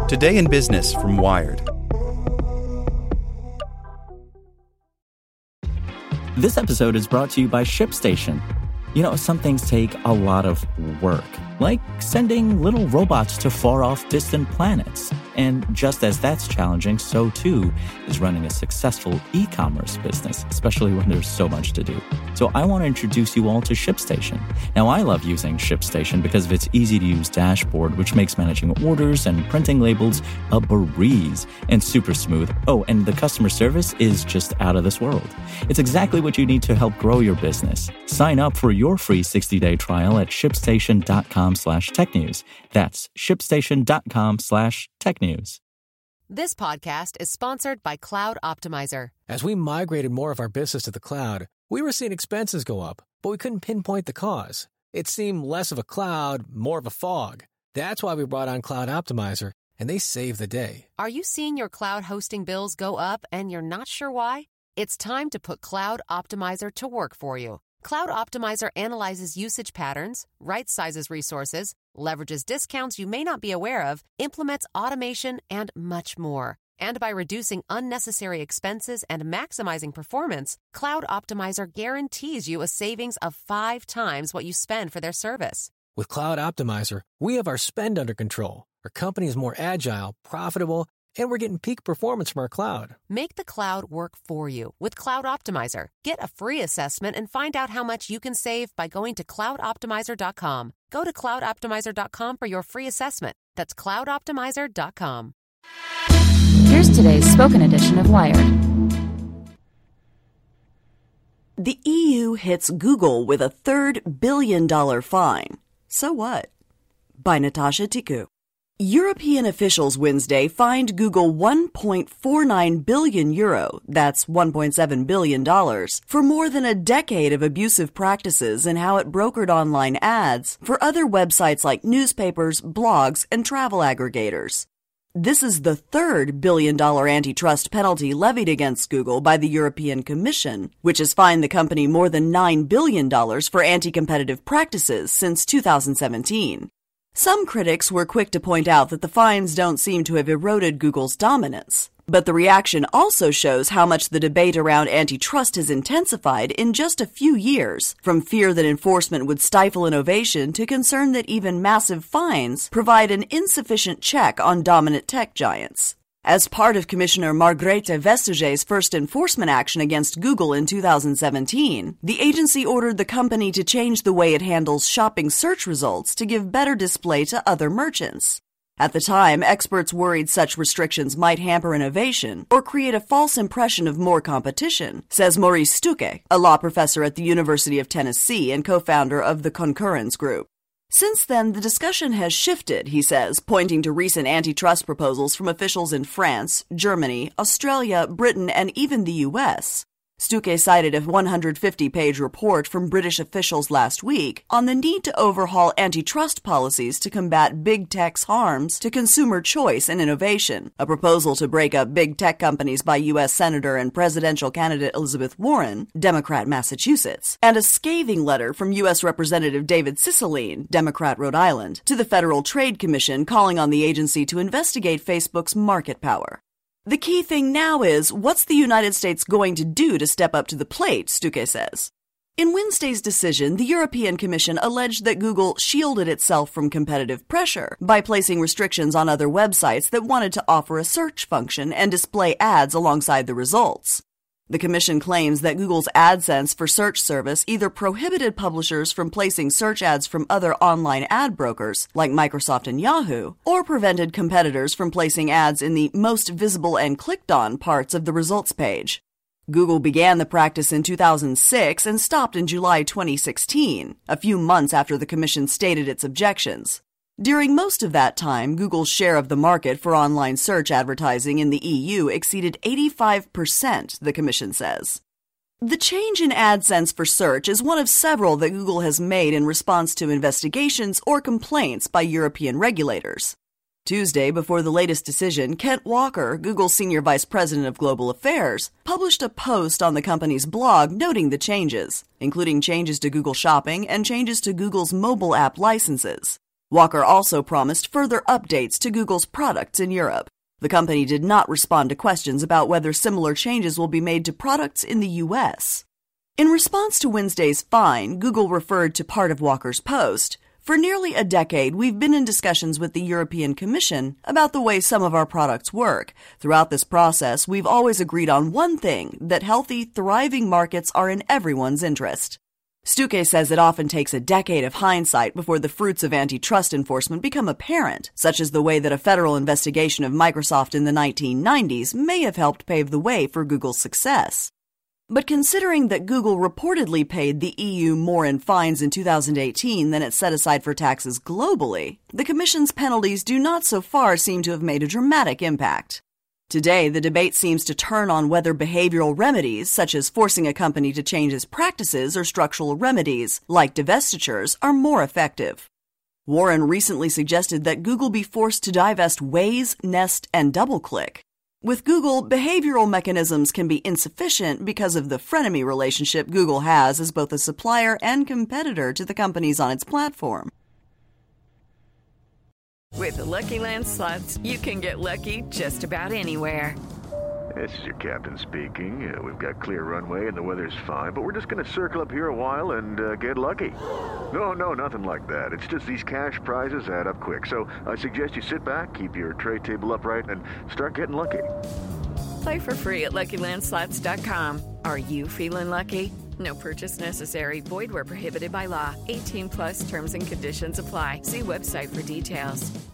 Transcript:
Today in Business from Wired. This episode is brought to you by ShipStation. You know, some things take a lot of work, like sending little robots to far-off distant planets. And just as that's challenging, so too is running a successful e-commerce business, especially when there's so much to do. So I want to introduce you all to ShipStation. Now, I love using ShipStation because of its easy-to-use dashboard, which makes managing orders and printing labels a breeze and super smooth. Oh, and the customer service is just out of this world. It's exactly what you need to help grow your business. Sign up for your free 60-day trial at shipstation.com/technews. That's shipstation.com/technews. This podcast is sponsored by Cloud Optimizer. As we migrated more of our business to the cloud, we were seeing expenses go up, but we couldn't pinpoint the cause. It seemed less of a cloud, more of a fog. That's why we brought on Cloud Optimizer, and they saved the day. Are you seeing your cloud hosting bills go up and you're not sure why? It's time to put Cloud Optimizer to work for you. Cloud Optimizer analyzes usage patterns, right-sizes resources, leverages discounts you may not be aware of, implements automation, and much more. And by reducing unnecessary expenses and maximizing performance, Cloud Optimizer guarantees you a savings of 5 times what you spend for their service. With Cloud Optimizer, we have our spend under control. Our company is more agile, profitable, and we're getting peak performance from our cloud. Make the cloud work for you with Cloud Optimizer. Get a free assessment and find out how much you can save by going to cloudoptimizer.com. Go to cloudoptimizer.com for your free assessment. That's cloudoptimizer.com. Here's today's spoken edition of Wired. The EU hits Google with a $3 billion fine. So what? By Natasha Tiku. European officials Wednesday fined Google €1.49 billion, that's $1.7 billion, for more than a decade of abusive practices in how it brokered online ads for other websites like newspapers, blogs, and travel aggregators. This is the third billion-dollar antitrust penalty levied against Google by the European Commission, which has fined the company more than $9 billion for anti-competitive practices since 2017. Some critics were quick to point out that the fines don't seem to have eroded Google's dominance. But the reaction also shows how much the debate around antitrust has intensified in just a few years, from fear that enforcement would stifle innovation to concern that even massive fines provide an insufficient check on dominant tech giants. As part of Commissioner Margrethe Vestager's first enforcement action against Google in 2017, the agency ordered the company to change the way it handles shopping search results to give better display to other merchants. At the time, experts worried such restrictions might hamper innovation or create a false impression of more competition, says Maurice Stucke, a law professor at the University of Tennessee and co-founder of the Concurrence Group. Since then, the discussion has shifted, he says, pointing to recent antitrust proposals from officials in France, Germany, Australia, Britain, and even the U.S. Stucke cited a 150-page report from British officials last week on the need to overhaul antitrust policies to combat big tech's harms to consumer choice and innovation, a proposal to break up big tech companies by U.S. Senator and presidential candidate Elizabeth Warren, Democrat Massachusetts, and a scathing letter from U.S. Representative David Cicilline, Democrat Rhode Island, to the Federal Trade Commission calling on the agency to investigate Facebook's market power. The key thing now is, what's the United States going to do to step up to the plate, Stucke says. In Wednesday's decision, the European Commission alleged that Google shielded itself from competitive pressure by placing restrictions on other websites that wanted to offer a search function and display ads alongside the results. The Commission claims that Google's AdSense for Search service either prohibited publishers from placing search ads from other online ad brokers, like Microsoft and Yahoo, or prevented competitors from placing ads in the most visible and clicked-on parts of the results page. Google began the practice in 2006 and stopped in July 2016, a few months after the Commission stated its objections. During most of that time, Google's share of the market for online search advertising in the EU exceeded 85%, the Commission says. The change in AdSense for Search is one of several that Google has made in response to investigations or complaints by European regulators. Tuesday, before the latest decision, Kent Walker, Google's Senior Vice President of Global Affairs, published a post on the company's blog noting the changes, including changes to Google Shopping and changes to Google's mobile app licenses. Walker also promised further updates to Google's products in Europe. The company did not respond to questions about whether similar changes will be made to products in the U.S. In response to Wednesday's fine, Google referred to part of Walker's post. For nearly a decade, we've been in discussions with the European Commission about the way some of our products work. Throughout this process, we've always agreed on one thing, that healthy, thriving markets are in everyone's interest. Stuke says it often takes a decade of hindsight before the fruits of antitrust enforcement become apparent, such as the way that a federal investigation of Microsoft in the 1990s may have helped pave the way for Google's success. But considering that Google reportedly paid the EU more in fines in 2018 than it set aside for taxes globally, the Commission's penalties do not so far seem to have made a dramatic impact. Today, the debate seems to turn on whether behavioral remedies, such as forcing a company to change its practices, or structural remedies, like divestitures, are more effective. Warren recently suggested that Google be forced to divest Waze, Nest, and DoubleClick. With Google, behavioral mechanisms can be insufficient because of the frenemy relationship Google has as both a supplier and competitor to the companies on its platform. With the Lucky Land Slots, you can get lucky just about anywhere. This is your captain speaking. We've got clear runway and the weather's fine, but we're just going to circle up here a while and get lucky. No, nothing like that. It's just these cash prizes add up quick. So I suggest you sit back, keep your tray table upright, and start getting lucky. Play for free at LuckyLandSlots.com. Are you feeling lucky? No purchase necessary. Void where prohibited by law. 18+ terms and conditions apply. See website for details.